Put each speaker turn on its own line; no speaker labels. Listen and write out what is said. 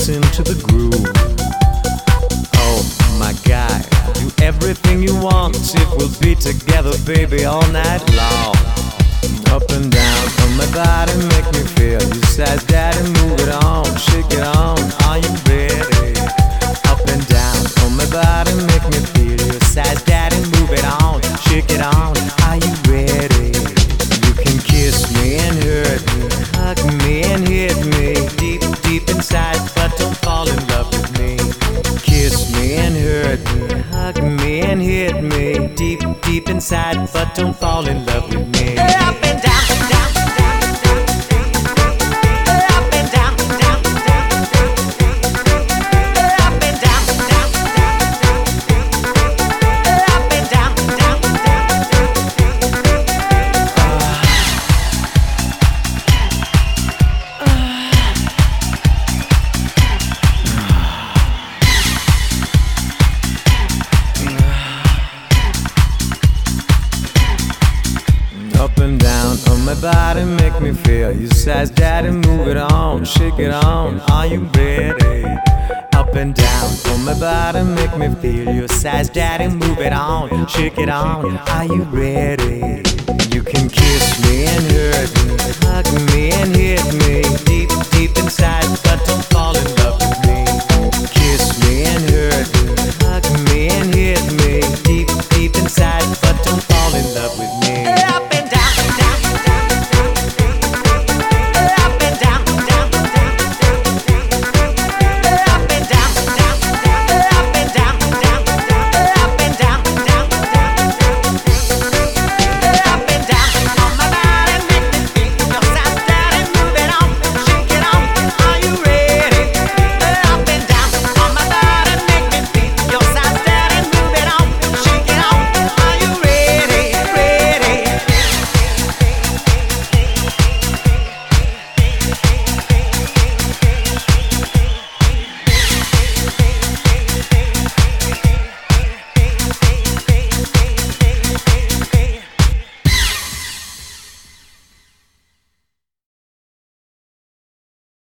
dance into the groove. Oh my God, do everything you want if we'll be together, baby, all night long. Up and down on my body, make me feel your size, daddy, move it on, shake it on, are you ready? Up and down on my body, make me feel your size, daddy, move it on, shake it on, are you ready? You can kiss me and hurt me, hug me and hit me, deep, deep inside, but don't fall in love with me. Kiss me and hurt me, hug me and hit me, deep, deep inside, but don't fall in love with me. Up and down, down, down, down, up and down, down, down, up and down, down, up and down, down, up and down on my body, make me feel your size, daddy, move it on, shake it on, are you ready? Up and down on my body, make me feel your size, daddy, move it on, shake it on, are you ready? You can kiss me and hurt me, hug me and hit me, deep, deep inside, but don't